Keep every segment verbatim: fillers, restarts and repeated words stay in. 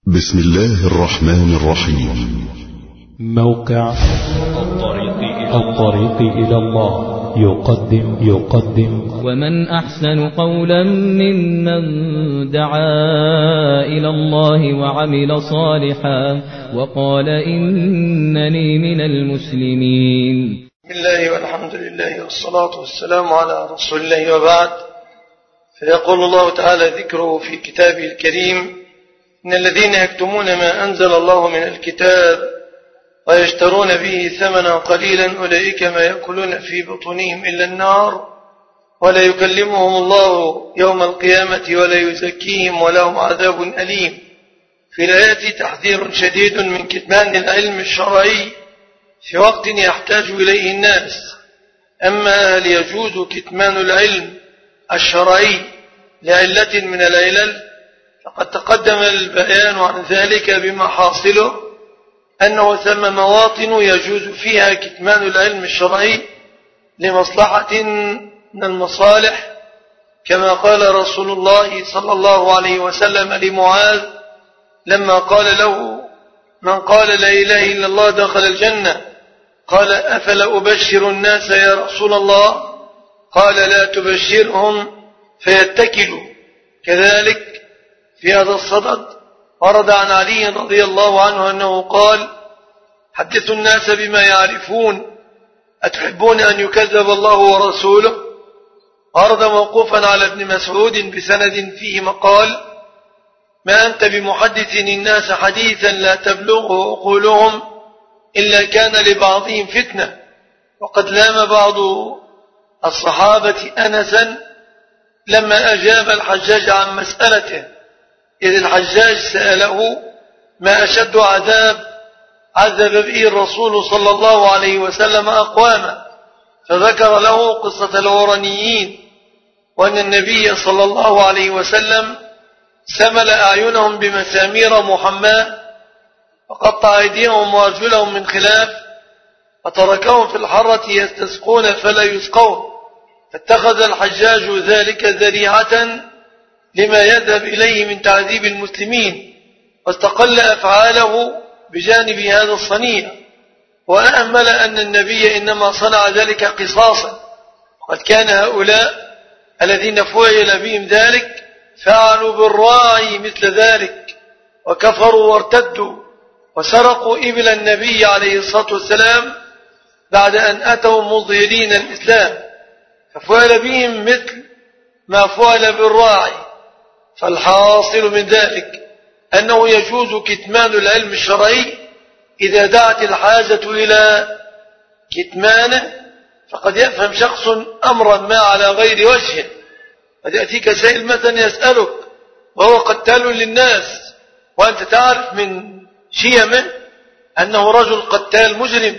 بسم الله الرحمن الرحيم. موقع الطريق إلى, الطريق إلى الله يقدم يقدم ومن أحسن قولا ممن دعا إلى الله وعمل صالحا وقال إنني من المسلمين. بسم الله والحمد لله والصلاة والسلام على رسول الله وبعد. فيقول الله تعالى ذكره في كتابه الكريم: إن الذين يكتمون ما أنزل الله من الكتاب ويشترون به ثمنا قليلا أولئك ما يأكلون في بطونهم إلا النار ولا يكلمهم الله يوم القيامة ولا يزكيهم ولهم عذاب أليم. في الآية تحذير شديد من كتمان العلم الشرعي في وقت يحتاج إليه الناس. أما هل يجوز كتمان العلم الشرعي لعلة من العلل؟ فقد تقدم البيان عن ذلك بما حاصله أنه ثم مواطن يجوز فيها كتمان العلم الشرعي لمصلحة من المصالح، كما قال رسول الله صلى الله عليه وسلم لمعاذ لما قال له: من قال لا إله إلا الله دخل الجنة. قال: أفلا أبشر الناس يا رسول الله؟ قال: لا تبشرهم فيتكلوا. كذلك في هذا الصدد ورد عن علي رضي الله عنه أنه قال: حدثوا الناس بما يعرفون، أتحبون أن يكذب الله ورسوله؟ ورد موقوفا على ابن مسعود بسند فيه مقال: ما أنت بمحدث الناس حديثا لا تبلغه عقولهم إلا كان لبعضهم فتنة. وقد لام بعض الصحابة أنسا لما أجاب الحجاج عن مسألته، إذ الحجاج سأله: ما أشد عذاب عذب به الرسول صلى الله عليه وسلم أقواما؟ فذكر له قصة العرنيين، وأن النبي صلى الله عليه وسلم سمل أعينهم بمسامير محماة وقطع أيديهم وأرجلهم من خلاف وتركهم في الحرة يستسقون فلا يسقون، فاتخذ الحجاج ذلك ذريعة لما يذهب إليه من تعذيب المسلمين، واستقل أفعاله بجانب هذا الصنيع، وأهمل أن النبي إنما صنع ذلك قصاصا. وقد كان هؤلاء الذين فعل بهم ذلك فعلوا بالراعي مثل ذلك، وكفروا وارتدوا وسرقوا إبل النبي عليه الصلاة والسلام بعد أن أتوا مظهرين الإسلام، ففعل بهم مثل ما فعل بالراعي. فالحاصل من ذلك أنه يجوز كتمان العلم الشرعي إذا دعت الحاجة إلى كتمانه. فقد يفهم شخص أمرا ما على غير وجه، قد يأتيك سائل مثلا يسألك وهو قتال للناس، وأنت تعرف من شيمه أنه رجل قتال مجرم،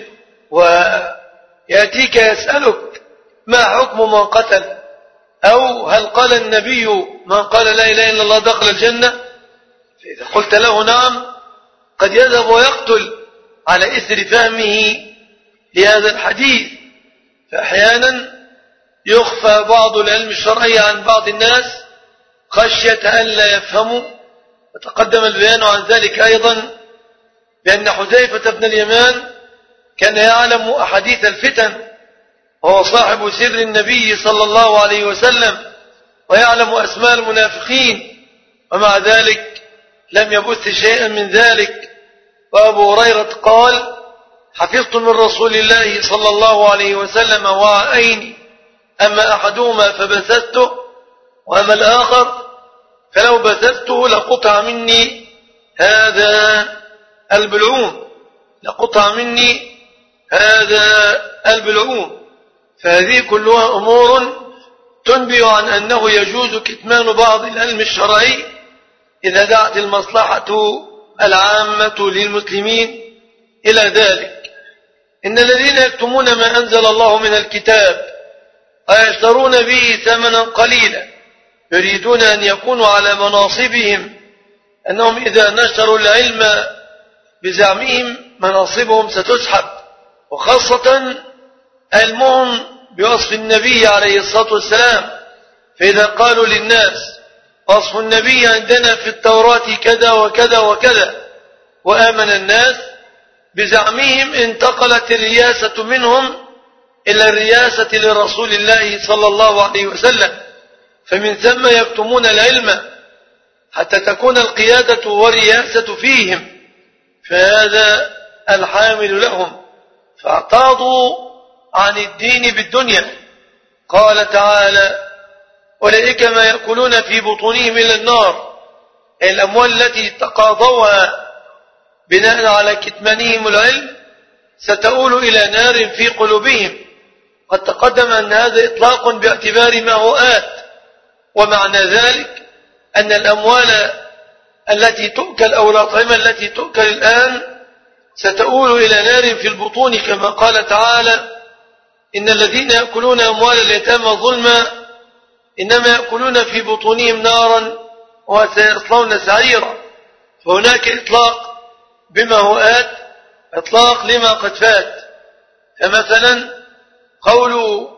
ويأتيك يسألك: ما حكم من قتل؟ أو هل قال النبي من قال لا إله إلا الله دخل الجنة؟ فإذا قلت له نعم، قد يذهب ويقتل على إثر فهمه لهذا الحديث. فأحيانا يخفى بعض العلم الشرعي عن بعض الناس خشية أن لا يفهموا. وتقدم البيان عن ذلك أيضا بأن حذيفة بن اليمان كان يعلم أحاديث الفتن، وهو صاحب سر النبي صلى الله عليه وسلم، ويعلم أسماء المنافقين، ومع ذلك لم يبث شيئا من ذلك. وأبو هريرة قال: حفظت من رسول الله صلى الله عليه وسلم وعائين، أما أحدهما فبثثته وأما الآخر فلو بثثته لقطع مني هذا البلعوم لقطع مني هذا البلعوم. فهذه كلها أمور تنبئ عن أنه يجوز كتمان بعض العلم الشرعي إذا دعت المصلحة العامة للمسلمين إلى ذلك. إن الذين يكتمون ما أنزل الله من الكتاب ويشترون به ثمنا قليلا يريدون أن يكونوا على مناصبهم، أنهم إذا نشروا العلم بزعمهم مناصبهم ستسحب، وخاصة علمهم بوصف النبي عليه الصلاة والسلام. فإذا قالوا للناس وصف النبي عندنا في التوراة كذا وكذا وكذا، وآمن الناس بزعمهم انتقلت الرياسة منهم إلى الرياسة لرسول الله صلى الله عليه وسلم، فمن ثم يكتمون العلم حتى تكون القيادة والرياسة فيهم، فهذا الحامل لهم، فاعتاضوا عن الدين بالدنيا. قال تعالى: أولئك ما يأكلون في بطونهم إلى النار، الأموال التي تقاضوها بناء على كتمانهم العلم ستؤول إلى نار في قلوبهم. قد تقدم أن هذا إطلاق باعتبار ما هو آت، ومعنى ذلك أن الأموال التي تؤكل أو الأطعمة التي تؤكل الآن ستؤول إلى نار في البطون، كما قال تعالى: إن الذين يأكلون أموال اليتامى ظلما إنما يأكلون في بطونهم نارا وسيصلون سعيرا. فهناك إطلاق بما هو آت، إطلاق لما قد فات. فمثلا قول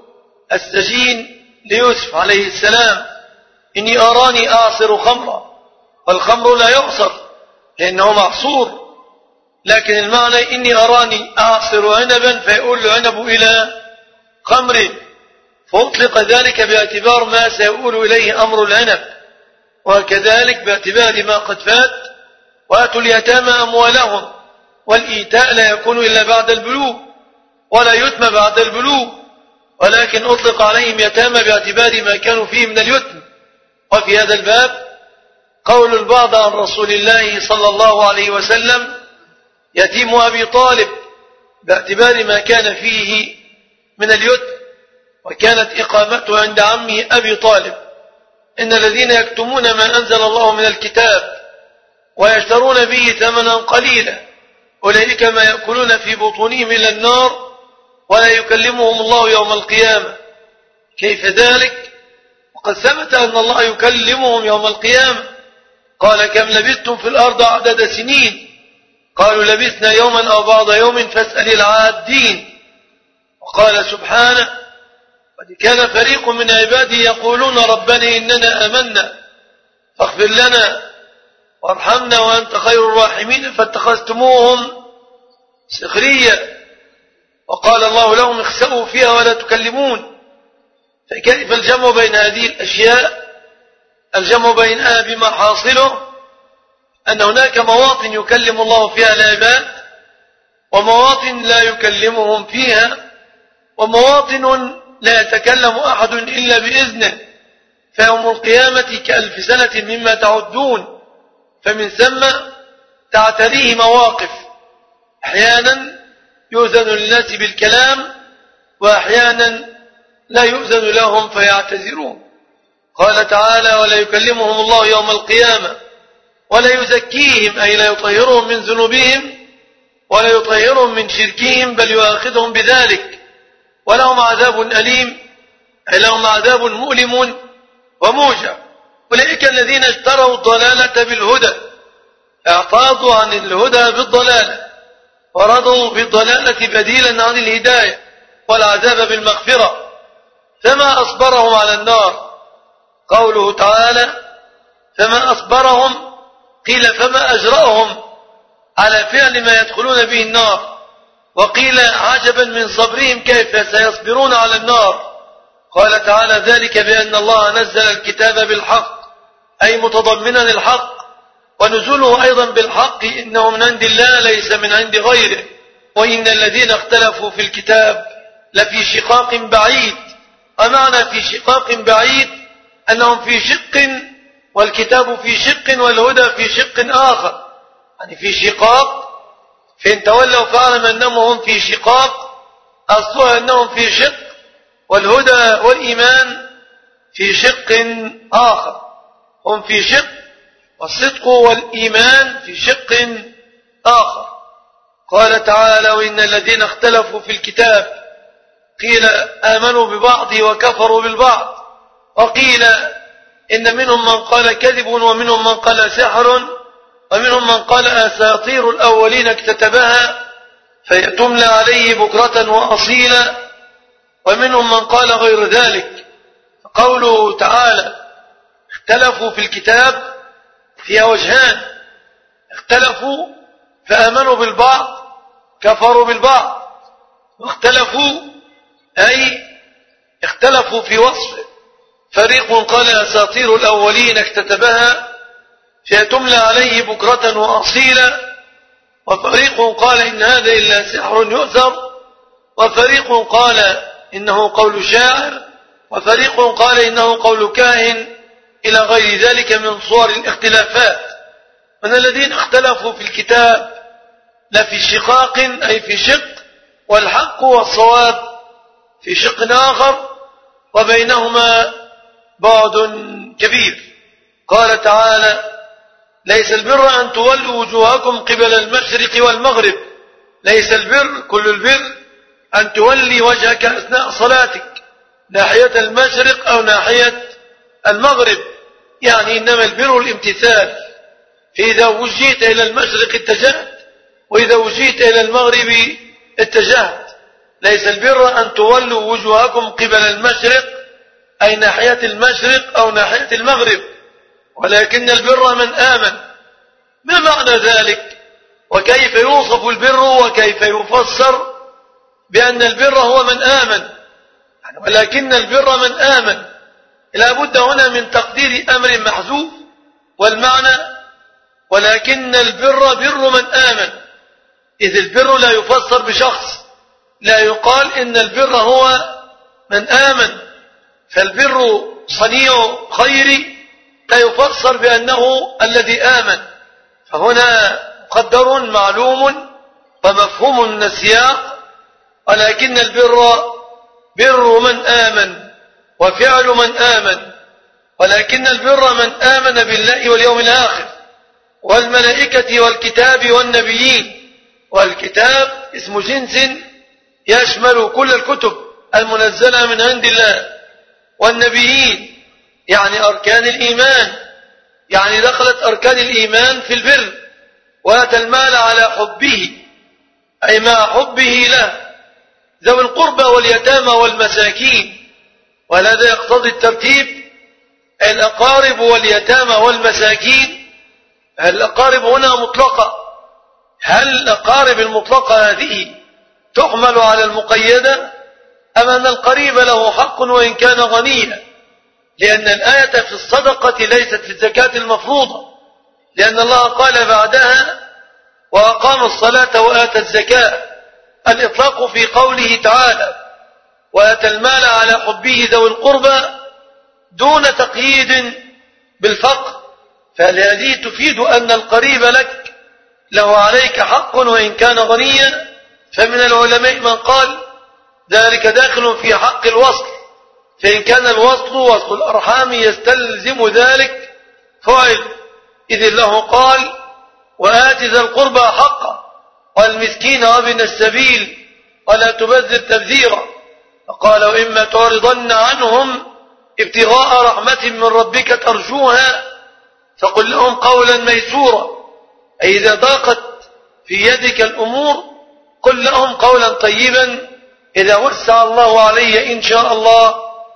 السجين ليوسف عليه السلام: إني أراني أعصر خمرا، والخمر لا يعصر لأنه معصور، لكن المعنى إني أراني أعصر عنبا فيقول العنب إلى خمر، فأطلق ذلك باعتبار ما سيؤول إليه أمر العنب، وكذلك باعتبار ما قد فات: وآتوا اليتامى أموالهم، والإيتاء لا يكون إلا بعد البلوغ ولا يتم بعد البلوغ، ولكن أطلق عليهم يتامى باعتبار ما كانوا فيه من اليتم. وفي هذا الباب قول البعض عن رسول الله صلى الله عليه وسلم: يتيم أبي طالب، باعتبار ما كان فيه من اليتم، وكانت إقامته عند عمه أبي طالب. إن الذين يكتمون ما أنزل الله من الكتاب ويشترون به ثمنا قليلا أولئك ما يأكلون في بطونهم إلى النار ولا يكلمهم الله يوم القيامة. كيف ذلك؟ وقد ثبت أن الله يكلمهم يوم القيامة. قال: كم لبثتم في الأرض عدد سنين؟ قالوا: لبثنا يوما أو بعض يوم فاسأل العادين. وقال سبحانه: قد كان فريق من عبادي يقولون ربنا إننا آمنا فاغفر لنا وارحمنا وأنت خير الراحمين فاتخذتموهم سخريا، وقال الله لهم: اخسئوا فيها ولا تكلمون. فكيف الجمع بين هذه الأشياء؟ الجمع بينها بما حاصله أن هناك مواطن يكلم الله فيها العباد، ومواطن لا يكلمهم فيها، ومواطن لا يتكلم أحد إلا بإذنه، فيوم القيامة كألف سنة مما تعدون. فمن ثم تعتريه مواقف، أحيانا يؤذن للناس بالكلام، وأحيانا لا يؤذن لهم فيعتذرون. قال تعالى: ولا يكلمهم الله يوم القيامة ولا يزكيهم، أي لا يطهرهم من ذنوبهم ولا يطهرهم من شركهم، بل يؤاخذهم بذلك، ولهم عذاب أليم، أي لهم عذاب مؤلم وموجع. أولئك الذين اشتروا الضلالة بالهدى، اعتاضوا عن الهدى بالضلالة، ورضوا بالضلالة بديلا عن الهداية، والعذاب بالمغفرة، فما أصبرهم على النار. قوله تعالى: فما أصبرهم، قيل فما أجرأهم على فعل ما يدخلون به النار، وقيل عجبا من صبرهم كيف سيصبرون على النار. قال تعالى: ذلك بأن الله نزل الكتاب بالحق، أي متضمنا الحق، ونزوله أيضا بالحق، إنه من عند الله ليس من عند غيره، وإن الذين اختلفوا في الكتاب لفي شقاق بعيد. ومعنى في شقاق بعيد أنهم في شق، والكتاب في شق، والهدى في شق آخر، يعني في شقاق، فإن تولوا فاعلم أنهم هم في شقاق، أصلها أنهم في شق، والهدى والإيمان في شق آخر، هم في شق، والصدق والإيمان في شق آخر. قال تعالى: وإن الذين اختلفوا في الكتاب، قيل آمنوا ببعض وكفروا بالبعض، وقيل إن منهم من قال كذب، ومنهم من قال سحر، ومنهم من قال أساطير الأولين اكتتبها فيتملى عليه بكرة وأصيلا، ومنهم من قال غير ذلك. قوله تعالى: اختلفوا في الكتاب فيها وجهان، اختلفوا فآمنوا بالبعض كفروا بالبعض، واختلفوا أي اختلفوا في وصفه، فريق قال أساطير الأولين اكتتبها فيتملى عليه بكرة وأصيلا، وفريق قال إن هذا إلا سحر يؤثر، وفريق قال إنه قول شاعر، وفريق قال إنه قول كاهن، إلى غير ذلك من صور الاختلافات. من الذين اختلفوا في الكتاب لفي شقاق أي في شق، والحق والصواب في شق آخر، وبينهما بعد كبير. قال تعالى: ليس البر أن تولوا وجوهكم قبل المشرق والمغرب. ليس البر كل البر أن تولي وجهك أثناء صلاتك ناحية المشرق أو ناحية المغرب، يعني إنما البر الامتثال، فإذا وجهت إلى المشرق اتجهت، وإذا وجهت إلى المغرب اتجهت. ليس البر أن تولوا وجوهكم قبل المشرق أي ناحية المشرق أو ناحية المغرب، ولكن البر من آمن. ما معنى ذلك؟ وكيف يوصف البر وكيف يفسر بأن البر هو من آمن؟ ولكن البر من آمن، لا بد هنا من تقدير أمر محذوف، والمعنى ولكن البر بر من آمن، إذ البر لا يفسر بشخص، لا يقال إن البر هو من آمن، فالبر صنيع خير لا يفسر بأنه الذي آمن، فهنا مقدر معلوم ومفهوم من السياق، ولكن البر بر من آمن وفعل من آمن، ولكن البر من آمن بالله واليوم الآخر والملائكة والكتاب والنبيين. والكتاب اسم جنس يشمل كل الكتب المنزلة من عند الله، والنبيين يعني أركان الإيمان، يعني دخلت أركان الإيمان في البر. وآتى المال على حبه أي مع حبه له، ذوي القربى واليتامى والمساكين، وهذا يقتضي الترتيب، الأقارب واليتامى والمساكين. هل الأقارب هنا مطلقة؟ هل الأقارب المطلقة هذه تحمل على المقيدة، أم أن القريب له حق وإن كان غنيا؟ لأن الآية في الصدقة ليست في الزكاة المفروضة، لأن الله قال بعدها: وأقام الصلاة وآتى الزكاة. الإطلاق في قوله تعالى: وآتى المال على حبه ذوي القربى دون تقييد بالفقر، فهذه تفيد أن القريب لك له عليك حق وإن كان غنيا. فمن العلماء من قال ذلك داخل في حق الوصل، فإن كان الوصل وصل الأرحام يستلزم ذلك فعل، إذ الله قال: وآت ذا القربى حقه والمسكين وابن السبيل ولا تبذر تبذيرا. فقال: وإما تعرضن عنهم ابتغاء رحمة من ربك ترجوها فقل لهم قولا ميسورا، أي إذا ضاقت في يدك الأمور قل لهم قولا طيبا: إذا وسع الله علي إن شاء الله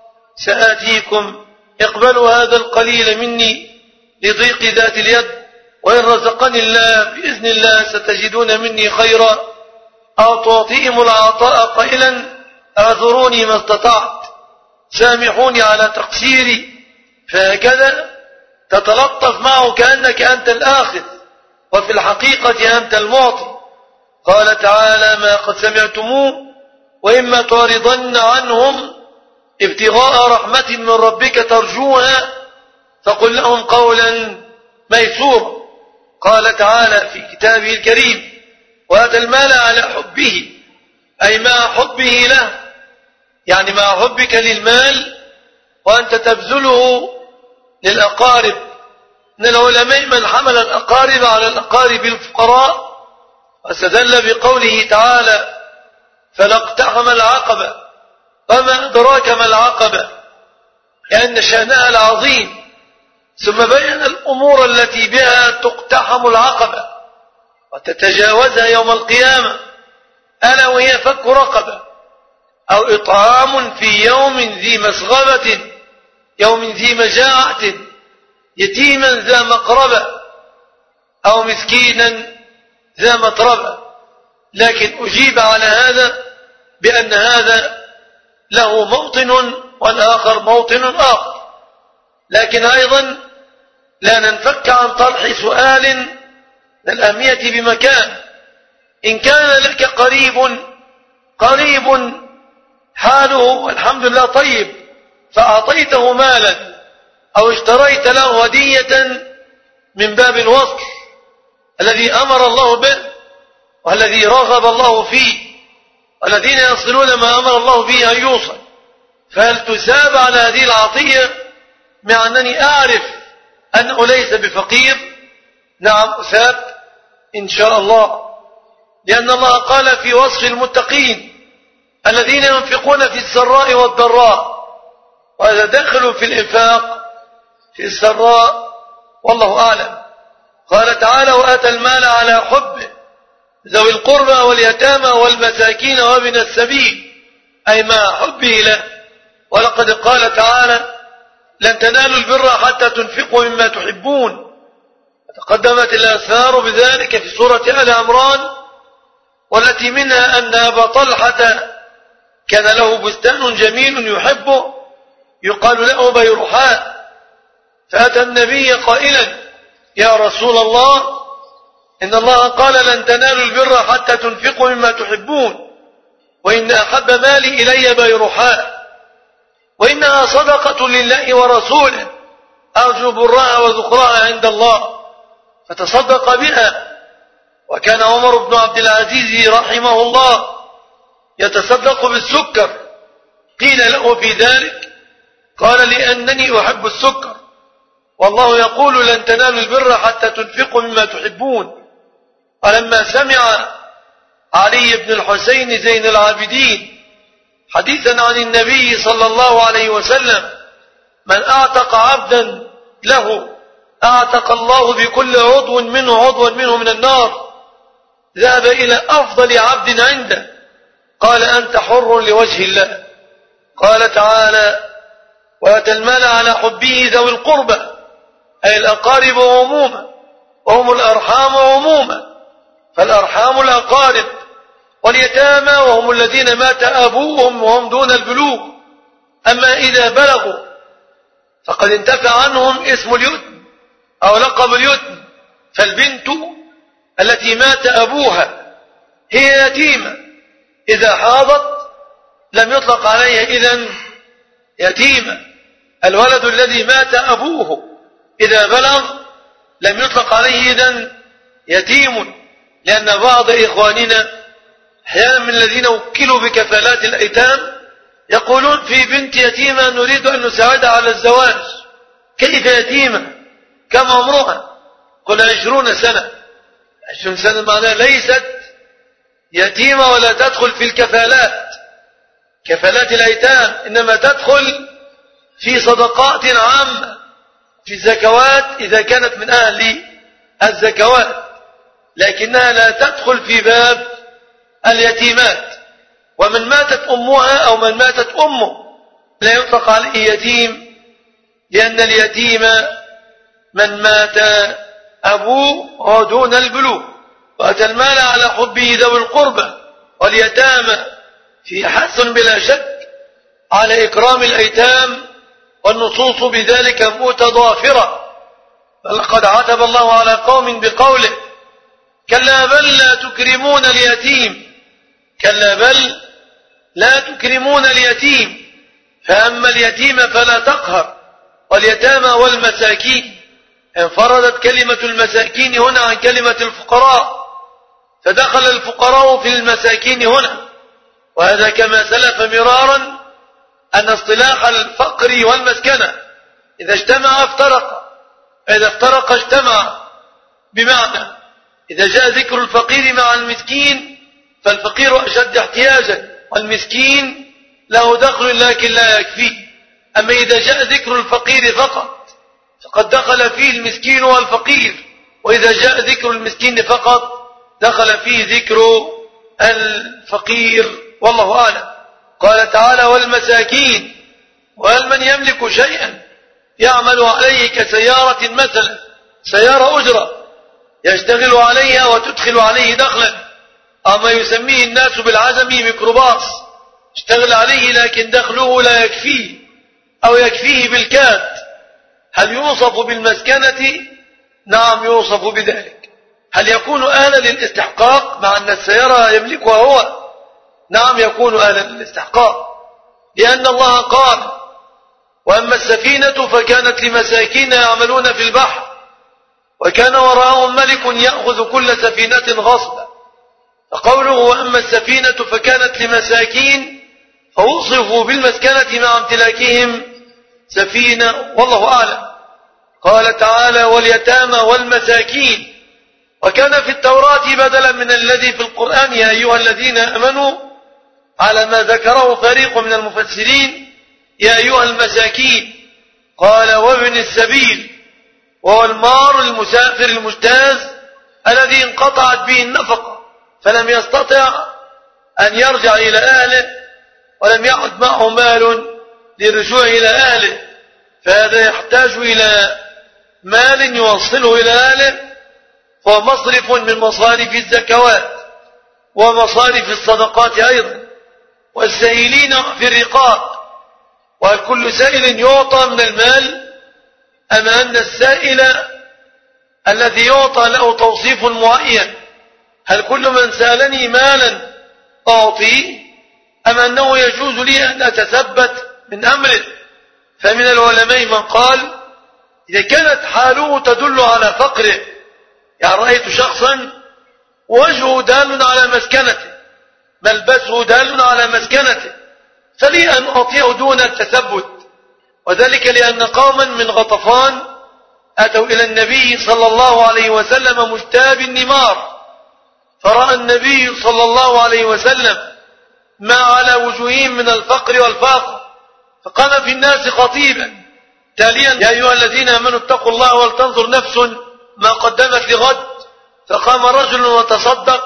سآتيكم، اقبلوا هذا القليل مني لضيق ذات اليد، وإن رزقني الله بإذن الله ستجدون مني خيرا، أو تعطيهم العطاء قائلا: اعذروني ما استطعت، سامحوني على تقصيري. فهكذا تتلطف معه كأنك أنت الآخذ، وفي الحقيقة أنت المعطي. قال تعالى: ما قد سمعتموه وإما تعرضن عنهم ابتغاء رحمة من ربك ترجوها فقل لهم قولا ميسورا. قال تعالى في كتابه الكريم: وآتى المال على حبه، أي مع حبه له، يعني مع حبك للمال وأنت تبذله للأقارب. من العلماء من حمل الأقارب على الأقارب الفقراء، واستدل بقوله تعالى: فلا اقتحم العقبة. وما أدراك ما العقبة؟ لأن شأنها العظيم، ثم بين الأمور التي بها تقتحم العقبة وتتجاوزها يوم القيامة، ألا وهي فك رقبة أو إطعام في يوم ذي مسغبة، يوم ذي مجاعة، يتيما ذا مقربة أو مسكينا ذا متربة، لكن أجيب على هذا بأن هذا له موطن والآخر موطن آخر. لكن أيضا لا ننفك عن طرح سؤال من الأهمية بمكان. إن كان لك قريب قريب حاله والحمد لله طيب، فأعطيته مالا أو اشتريت له هدية من باب الوصل الذي أمر الله به والذي رغب الله فيه، والذين يصلون ما أمر الله به أن يوصل، فهل تساب على هذه العطية مع أنني أعرف أنه ليس بفقير؟ نعم أساب إن شاء الله، لأن الله قال في وصف المتقين الذين ينفقون في السراء والضراء، وإذا دخلوا في الإنفاق في السراء والله أعلم. قال تعالى: وآتى المال على حبه ذوي القربى واليتامى والمساكين وابن السبيل، أي مع حبه له. ولقد قال تعالى: لن تنالوا البر حتى تنفقوا مما تحبون. تقدمت الآثار بذلك في سورة آل عمران، والتي منها أن أبا طلحة كان له بستان جميل يحبه يقال له بيرحاء، فأتى النبي قائلا: يا رسول الله، إن الله قال لن تنالوا البر حتى تنفقوا مما تحبون، وإن أحب مالي إلي بيرحاء، وإنها صدقة لله ورسوله، أرجو برها وذخرها عند الله، فتصدق بها. وكان عمر بن عبد العزيز رحمه الله يتصدق بالسكر، قيل له في ذلك قال: لأنني أحب السكر، والله يقول لن تنالوا البر حتى تنفقوا مما تحبون. ولما سمع علي بن الحسين زين العابدين حديثا عن النبي صلى الله عليه وسلم: من أعتق عبدا له أعتق الله بكل عضو منه عضوا منه من النار، ذهب إلى أفضل عبد عنده، قال: أنت حر لوجه الله. قال تعالى: وآتى المال على حبه ذوي القربى، أي الأقارب عموما، وهم الأرحام عموما، فالأرحام الأقارب، واليتامى وهم الذين مات أبوهم وهم دون البلوغ، أما إذا بلغوا فقد انتفى عنهم اسم اليتم أو لقب اليتم. فالبنت التي مات أبوها هي يتيمة، إذا حاضت لم يطلق عليها إذن يتيمة. الولد الذي مات أبوه إذا بلغ لم يطلق عليه إذن يتيم، لأن بعض إخواننا أحيانا من الذين وكلوا بكفالات الأيتام يقولون: في بنت يتيمة نريد أن نساعدها على الزواج. كيف يتيمة؟ كم عمرها؟ قل عشرون سنة. عشرون سنة معناها ليست يتيمة ولا تدخل في الكفالات، كفالات الأيتام، إنما تدخل في صدقات عامة، في الزكوات إذا كانت من أهل الزكوات، لكنها لا تدخل في باب اليتيمات. ومن ماتت أمها أو من ماتت أمه لا يطلق عليه يتيم، لأن اليتيم من مات أبوه ودون البلوغ. وأتى المال على حبه ذوي القربى واليتامى، في حث بلا شك على إكرام الأيتام، والنصوص بذلك متضافرة. فلقد عتب الله على قوم بقوله: كلا بل لا تكرمون اليتيم، كلا بل لا تكرمون اليتيم، فأما اليتيم فلا تقهر، واليتامى والمساكين. انفردت كلمة المساكين هنا عن كلمة الفقراء، فدخل الفقراء في المساكين هنا. وهذا كما سلف مرارا أن اصطلاح الفقر والمسكنة إذا اجتمع افترق، إذا افترق اجتمع، بمعنى إذا جاء ذكر الفقير مع المسكين فالفقير أشد احتياجا، والمسكين له دخل لكن لا يكفيه. أما إذا جاء ذكر الفقير فقط فقد دخل فيه المسكين والفقير، وإذا جاء ذكر المسكين فقط دخل فيه ذكر الفقير، والله أعلم. قال تعالى: والمساكين، وهل من يملك شيئا يعمل عليه كسيارة مثلا، سيارة أجرة يشتغل عليها وتدخل عليه دخلا، أو ما يسميه الناس بالعزم ميكروباص، اشتغل عليه لكن دخله لا يكفيه أو يكفيه بالكاد. هل يوصف بالمسكنة؟ نعم يوصف بذلك. هل يكون أهلا للاستحقاق مع أن السيارة يملكها هو؟ نعم يكون أهلا للاستحقاق، لأن الله قال: وأما السفينة فكانت لمساكين يعملون في البحر وكان وراءهم ملك يأخذ كل سفينة غصبا. فقوله وأما السفينة فكانت لمساكين فوصفوا بالمسكنة مع امتلاكهم سفينة، والله أعلم. قال تعالى: واليتامى والمساكين. وكان في التوراة بدلا من الذي في القرآن يا أيها الذين آمنوا، على ما ذكره فريق من المفسرين يا أيها المساكين. قال: وابن السبيل، وهو المار المسافر المجتاز الذي انقطعت به النفقة فلم يستطع أن يرجع إلى أهله ولم يعد معه مال للرجوع إلى أهله، فهذا يحتاج إلى مال يوصله إلى أهله، فهو مصرف من مصارف الزكوات ومصارف الصدقات أيضا. والسائلين في الرقاب، وهل كل سائل يعطى من المال أم أن السائل الذي يعطى له توصيف معين؟ هل كل من سألني مالا أعطيه أم أنه يجوز لي أن أتثبت من أمره؟ فمن العلماء من قال إذا كانت حاله تدل على فقره، يعني رأيت شخصا وجهه دال على مسكنته، ملبسه دال على مسكنته، فلي أن أعطيه دون التثبت. وذلك لأن قوما من غطفان أتوا إلى النبي صلى الله عليه وسلم مجتاب النمار، فرأى النبي صلى الله عليه وسلم ما على وجوههم من الفقر والفاقة، فقام في الناس خطيبا تاليا يا أيها الذين آمنوا اتقوا الله ولتنظر نفس ما قدمت لغد. فقام رجل وتصدق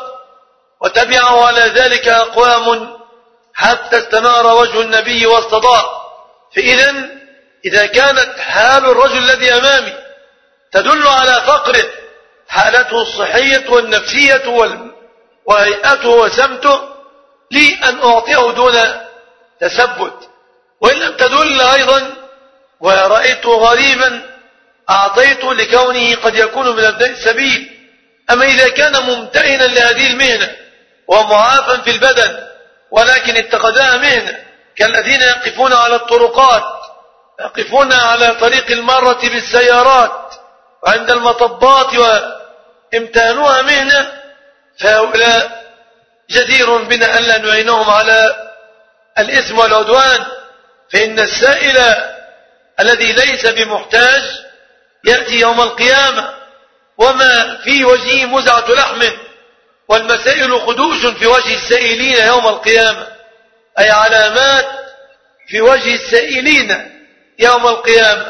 وتبعه على ذلك أقوام حتى استنار وجه النبي واستضاء. فإذا إذا كانت حال الرجل الذي أمامي تدل على فقره، حالته الصحية والنفسية وهيئته وسمته، لي أن أعطيه دون تثبت. وإن لم تدل أيضا ورأيته غريبا أعطيته لكونه قد يكون من أبناء السبيل. أما إذا كان ممتهنا لهذه المهنة ومعافا في البدن ولكن اتخذها مهنة، كالذين يقفون على الطرقات، يقفون على طريق المارة بالسيارات وعند المطبات وامتهنوها مهنة، فهؤلاء جدير بنا ألا نعينهم على الإثم والعدوان. فإن السائل الذي ليس بمحتاج يأتي يوم القيامة وما في وجهه مزعة لحم، والمسائل خدوش في وجه السائلين يوم القيامة، أي علامات في وجه السائلين يوم القيامة.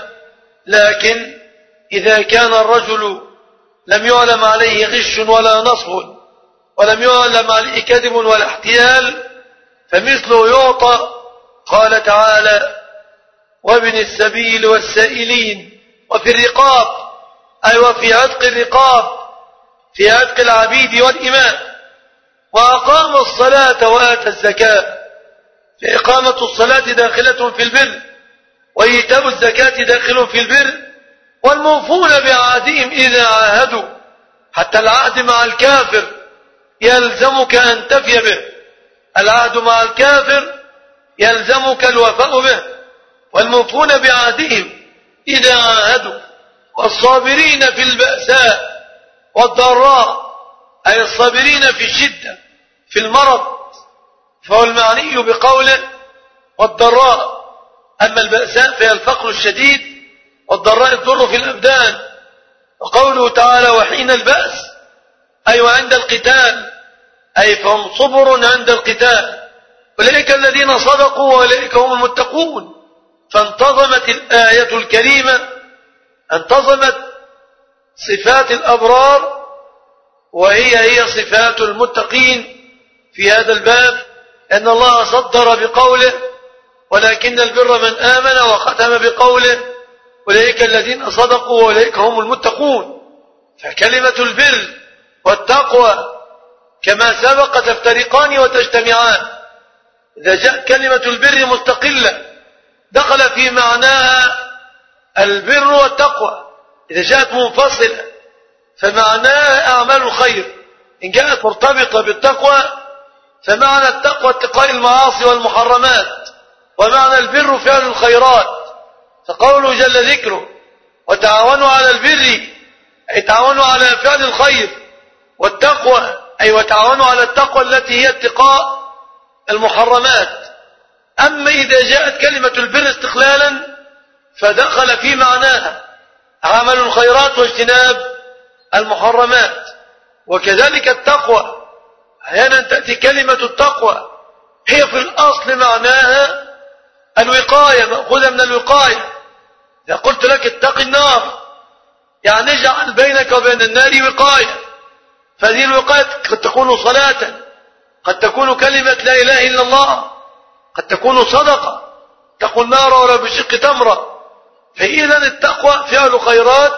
لكن إذا كان الرجل لم يعلم عليه غش ولا نصب ولم يعلم عليه كذب ولا احتيال فمثله يعطى. قال تعالى: وابن السبيل والسائلين، وفي الرقاب، أي وفي عتق الرقاب، في عتق العبيد والإماء. وأقام الصلاة وآتى الزكاة، فإقامة الصلاة داخلة في البر، وإيتاء الزكاة داخل في البر. والموفون بعهدهم إذا عاهدوا، حتى العهد مع الكافر يلزمك أن تفي به، العهد مع الكافر يلزمك الوفاء به. والموفون بعهدهم إذا عاهدوا، والصابرين في البأساء والضراء، أي الصابرين في الشدة في المرض، فهو المعني بقوله والضراء. أما البأساء فهي الفقر الشديد، والضراء الضر في الأبدان. وقوله تعالى: وحين البأس، أي وعند القتال، أي فهم صبر عند القتال. أولئك الذين صدقوا وأولئك هم المتقون. فانتظمت الآية الكريمة، انتظمت صفات الأبرار، وهي هي صفات المتقين في هذا الباب، أن الله صدر بقوله: ولكن البر من آمن، وختم بقوله: أولئك الذين صدقوا وأولئك هم المتقون. فكلمة البر والتقوى كما سبق تفترقان وتجتمعان. إذا جاءت كلمة البر مستقلة دخل في معناها البر والتقوى. إذا جاءت منفصلة فمعناها أعمال الخير. إن جاءت مرتبطة بالتقوى فمعنى التقوى اتقاء المعاصي والمحرمات، ومعنى البر فعل الخيرات. فقوله جل ذكره وتعاونوا على البر أي تعاونوا على فعل الخير، والتقوى أي وتعاونوا على التقوى التي هي اتقاء المحرمات. أما إذا جاءت كلمة البر استقلالا فدخل في معناها عمل الخيرات واجتناب المحرمات. وكذلك التقوى أحيانا تأتي كلمة التقوى هي في الأصل معناها الوقاية، مأخوذة من الوقاية. إذا قلت لك اتق النار يعني اجعل بينك وبين النار وقاية. فهذه الوقاية قد تكون صلاة، قد تكون كلمة لا إله إلا الله، قد تكون صدقة، اتقوا النار ولو بشق تمرة. فإذا التقوى فعل خيرات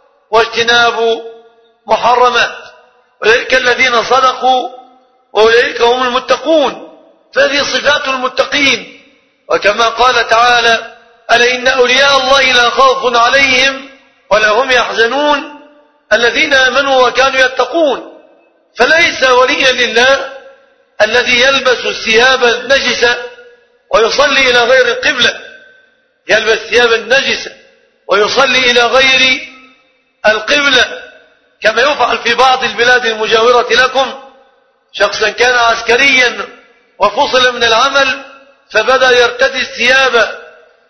واجتناب محرمات. أولئك الذين صدقوا وأولئك هم المتقون. فهذه صفات المتقين. وكما قال تعالى ألا إن أولياء الله لا خوف عليهم ولا هم يحزنون الذين آمنوا وكانوا يتقون. فليس وليا لله الذي يلبس الثياب النجسة ويصلي إلى غير القبلة، يلبس ثياب النجسة ويصلي إلى غير القبلة، كما يفعل في بعض البلاد المجاورة لكم. شخصا كان عسكريا وفصل من العمل فبدأ يرتدي الثياب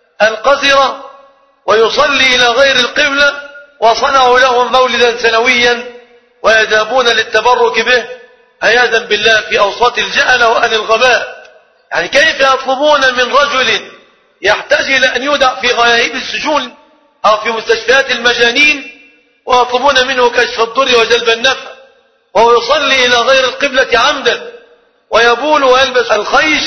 القذرة ويصلي إلى غير القبلة، وصنعوا لهم مولدا سنويا ويذهبون للتبرك به عياذا بالله في أوساط الجهل وأهل الغباء. يعني كيف يطلبون من رجل يحتاج إلى أن يودع في غياهب السجون أو في مستشفيات المجانين ويطلبون منه كشف الضر وجلب النفع، وهو يصلي إلى غير القبلة عمدا ويبول ويلبس الخيش؟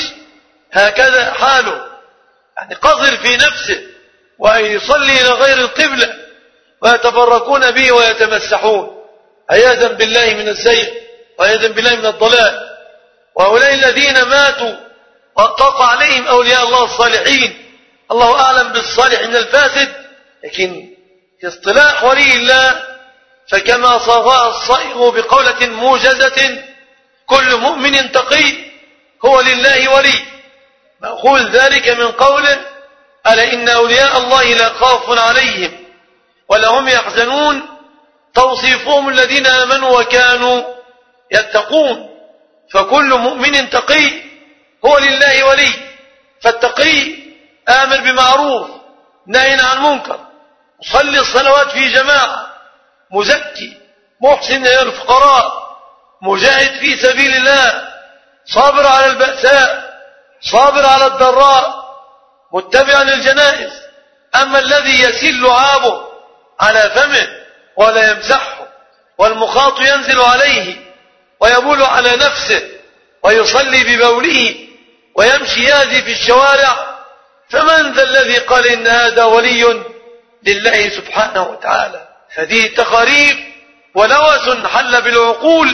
هكذا حاله، يعني قذر في نفسه ويصلي إلى غير القبلة ويتبركون به ويتمسحون عياذا بالله من الزيغ وعياذا بالله من الضلال. وهؤلاء الذين ماتوا وطاق عليهم أولياء الله الصالحين، الله أعلم بالصالح من الفاسد، لكن في اصطلاح ولي الله فكما صاغها الصائغ بقولة موجزة كل مؤمن تقي هو لله ولي، مأخوذ ذلك من قوله ألا إن أولياء الله لا خوف عليهم ولا هم يحزنون، توصيفهم الذين آمنوا وكانوا يتقون. فكل مؤمن تقي هو لله ولي. فالتقي آمر بمعروف نهي عن منكر، مصلي الصلوات في جماعة، مزكي، محسن إلى الفقراء، مجاهد في سبيل الله، صابر على البأساء، صابر على الضراء، متبعا للجنائز. أما الذي يسل عابه على فمه ولا يمسحه والمخاط ينزل عليه ويبول على نفسه ويصلي ببوله ويمشي يازي في الشوارع، فمن ذا الذي قال إن هذا ولي لله سبحانه وتعالى؟ هذه تخاريف ولوث حل بالعقول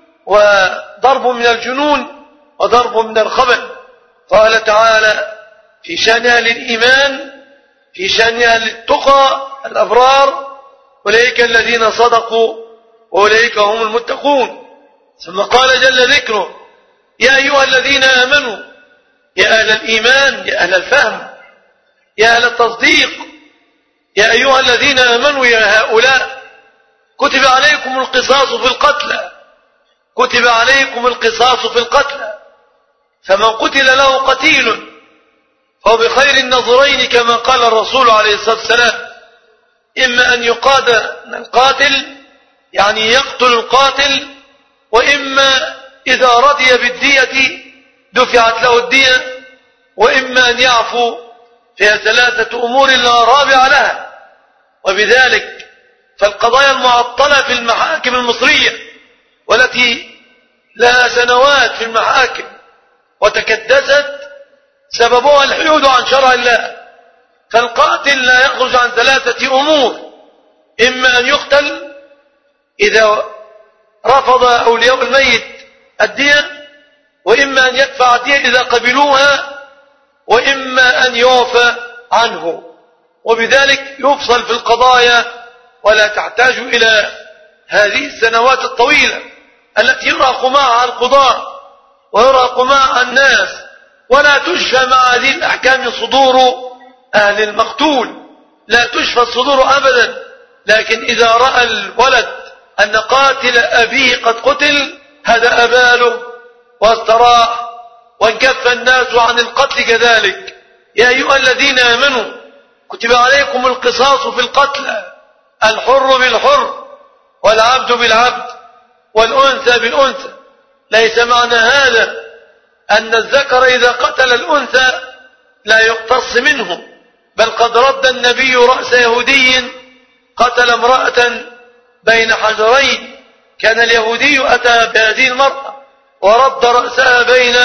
وضرب من الجنون وضرب من الخبل. قال تعالى في شأن أهل الإيمان، في شأن أهل التقى الأبرار أولئك الذين صدقوا وأولئك هم المتقون. ثم قال جل ذكره يا أيها الذين آمنوا، يا أهل الإيمان، يا أهل الفهم، يا أهل التصديق، يا أيها الذين آمنوا يا هؤلاء كتب عليكم القصاص في القتلى، كتب عليكم القصاص في القتلى، فمن قتل له قتيل فهو بخير النظرين كما قال الرسول عليه الصلاة والسلام، إما أن يقاد القاتل يعني يقتل القاتل، وإما إذا رضي بالدية دفعت له الدية، وإما أن يعفو. فيها ثلاثة أمور لا رابع لها. وبذلك فالقضايا المعطلة في المحاكم المصرية والتي لها سنوات في المحاكم وتكدست سببها الحيود عن شرع الله فالقاتل لا يخرج عن ثلاثة أمور: إما أن يقتل إذا رفض أولياء الميت الدية، وإما أن يدفع الدية إذا قبلوها، وإما أن يعفى عنه. وبذلك يفصل في القضايا ولا تحتاج إلى هذه السنوات الطويلة التي يرهق معها القضاة ويرهق معها الناس، ولا تشفى مع هذه الأحكام صدور أهل المقتول، لا تشفى الصدور أبدا. لكن إذا رأى الولد أن قاتل أبيه قد قتل هدأ باله واستراح وانكف الناس عن القتل كذلك. يا أيها الذين آمنوا كتب عليكم القصاص في القتلى، الحر بالحر والعبد بالعبد والأنثى بالأنثى. ليس معنى هذا أن الذكر إذا قتل الأنثى لا يقتص منه، بل قد رد النبي رأس يهودي قتل امرأة بين حجرين. كان اليهودي أتى بهذه المرأة ورد رأسها بين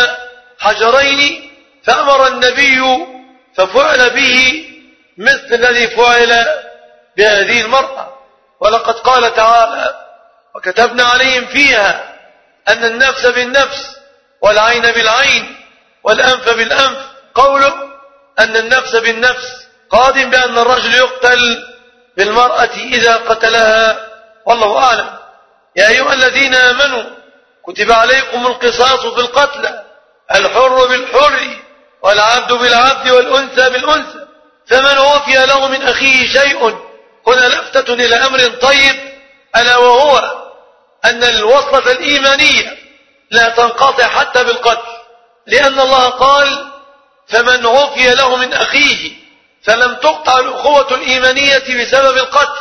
حجرين، فأمر النبي ففعل به مثل الذي فعل بهذه المرأة. ولقد قال تعالى: وكتبنا عليهم فيها أن النفس بالنفس والعين بالعين والأنف بالأنف. قوله أن النفس بالنفس قادم بأن الرجل يقتل بالمرأة إذا قتلها، والله أعلم. يا أيها الذين آمنوا كتب عليكم القصاص في القتلى، الحر بالحر والعبد بالعبد والأنثى بالأنثى. فمن عفي له من أخيه شيء، هنا لفتة إلى أمر طيب، ألا وهو أن الوصلة الإيمانية لا تنقطع حتى بالقتل، لأن الله قال: فمن عفي له من أخيه، فلم تقطع الأخوة الإيمانية بسبب القتل.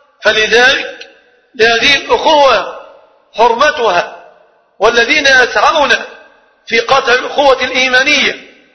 فلذلك لهذه الأخوة حرمتها، والذين يسعون في قطع الأخوة الإيمانية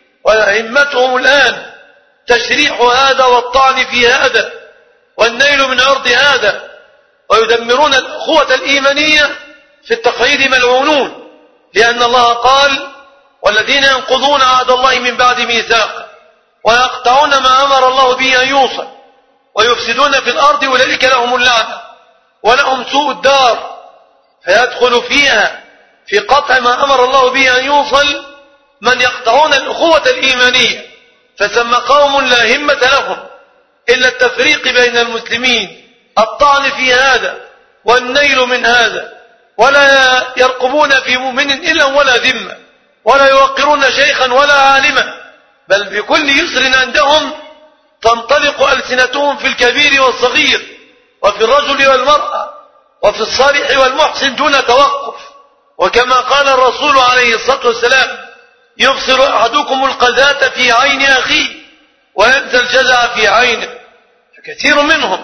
وهمتهم الآن تشريح هذا والطعن في هذا والنيل من عرض هذا، ويدمرون الأخوة الإيمانية في التقعيد ملعونون، لأن الله قال: والذين ينقضون عهد الله من بعد ميثاقه ويقطعون ما أمر الله به أن يوصل ويفسدون في الأرض أولئك لهم اللعنة ولهم سوء الدار. فيدخل فيها في قطع ما أمر الله به أن يوصل من يقطعون الأخوة الإيمانية، فثم قوم لا همة لهم إلا التفريق بين المسلمين، الطعن في هذا والنيل من هذا، ولا يرقبون في مؤمن إلا ولا ذمة، ولا يوقرون شيخا ولا عالما، بل بكل يسر عندهم تنطلق ألسنتهم في الكبير والصغير وفي الرجل والمرأة وفي الصالح والمحسن دون توقف. وكما قال الرسول عليه الصلاة والسلام: يبصر أحدكم القذاة في عين أخيه وينسى الجزع في عينه. فكثير منهم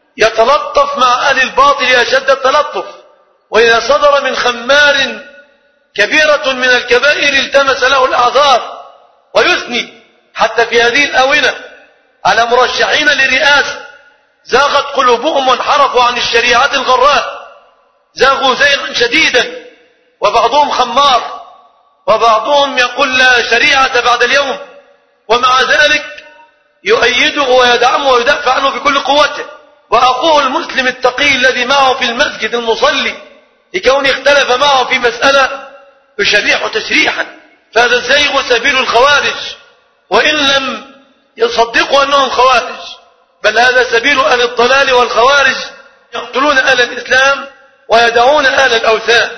يتلطف مع أهل الباطل أشد التلطف، وإذا صدر من خمار كبيرة من الكبائر التمس له الأعذار، ويثني حتى في هذه الآونة على مرشحين للرئاسة زاغت قلوبهم وانحرفوا عن الشريعة الغراء، زاغوا زيغا شديدا، وبعضهم خمار وبعضهم يقول لا شريعة بعد اليوم، ومع ذلك يؤيده ويدعمه ويدافع عنه بكل قوته. وأخوه المسلم التقي الذي معه في المسجد المصلي لكون اختلف معه في مسألة يشريح تشريحا، فهذا الزيغ سبيل الخوارج، وإن لم يصدقوا أنهم خوارج، بل هذا سبيل أهل الضلال والخوارج، يقتلون أهل الإسلام ويدعون أهل الأوثان.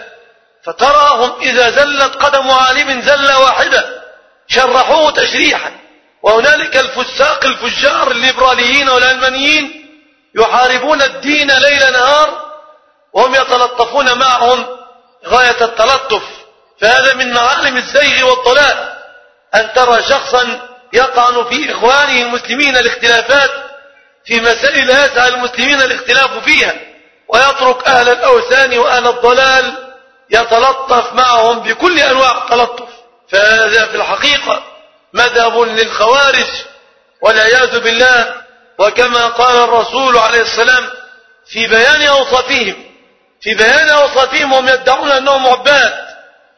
فتراهم إذا زلت قدم عالم زلة واحدة شرحوه تشريحا. وهنالك الفساق الفجار الليبراليين والعلمانيين يحاربون الدين ليل نهار وهم يتلطفون معهم غاية التلطف. فهذا من معالم الزيغ والضلال، أن ترى شخصا يطعن في إخوانه المسلمين الاختلافات في مسائل يسعى المسلمين الاختلاف فيها، ويترك أهل الأوثان وأهل الضلال يتلطف معهم بكل أنواع التلطف. فهذا في الحقيقة مذهب للخوارج والعياذ بالله. وكما قال الرسول عليه السلام في بيان أوصافهم في بيان أوصافهم هم يدعون أنهم عباد،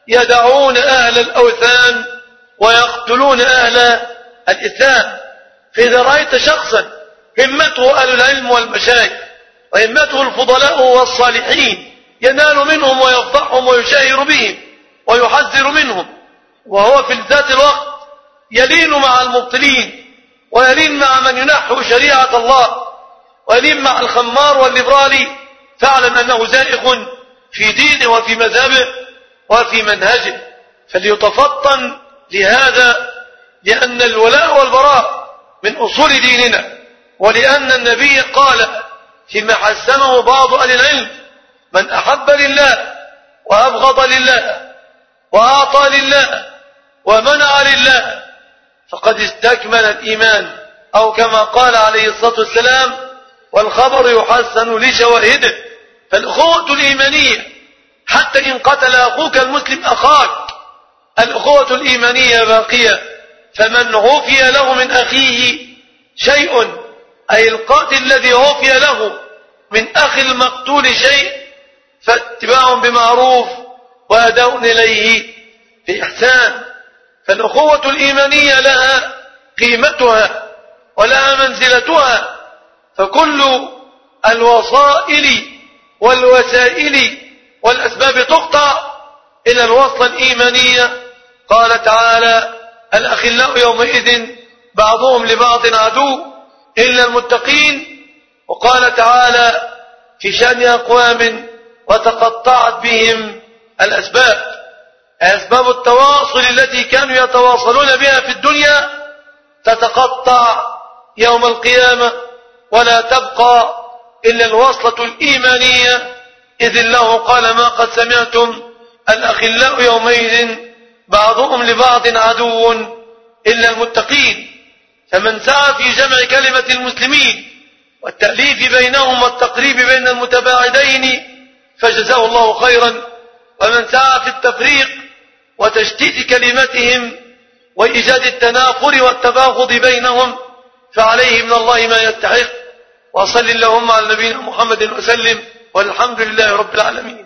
يدعون أهل الأوثان ويقتلون أهل الإسلام. فإذا رأيت شخصا همته أهل العلم والمشايخ وهمته الفضلاء والصالحين ينال منهم ويفضحهم ويشاهر بهم ويحذر منهم، وهو في ذات الوقت يلين مع المبطلين ويلين مع من ينحو شريعة الله ويلين مع الخمار والليبرالي، فاعلم أنه زائغ في دينه وفي مذهبه وفي منهجه. فليتفطن لهذا، لأن الولاء والبراء من أصول ديننا، ولأن النبي قال فيما حسنه بعض أهل العلم: من أحب لله وأبغض لله وأعطى لله ومنع لله فقد استكمل الإيمان، أو كما قال عليه الصلاة والسلام: والخبر يحسن لشواهده. فالأخوة الإيمانية حتى إن قتل أخوك المسلم أخاك، الأخوة الإيمانية باقية. فمن عفي له من أخيه شيء، أي القاتل الذي عفي له من أخي المقتول شيء، فاتباع بمعروف وأداء إليه بإحسان. فالأخوة الإيمانية لها قيمتها ولها منزلتها، فكل الوسائل والوسائل والأسباب تقطع إلى الوصلة الإيمانية. قال تعالى: الأخلاء يومئذ بعضهم لبعض عدو إلا المتقين. وقال تعالى في شأن أقوام: وتقطعت بهم الأسباب. أسباب التواصل التي كانوا يتواصلون بها في الدنيا تتقطع يوم القيامة، ولا تبقى إلا الوصلة الإيمانية. إذ الله قال: ما قد سمعتم الأخلاء يومئذ بعضهم لبعض عدو إلا المتقين. فمن سعى في جمع كلمة المسلمين والتأليف بينهم والتقريب بين المتباعدين فجزاه الله خيرا، ومن سعى في التفريق وتشتيت كلمتهم وإيجاد التنافر والتباغض بينهم فعليه من الله ما يستحق. وصل اللهم على نبينا محمد وسلم، والحمد لله رب العالمين.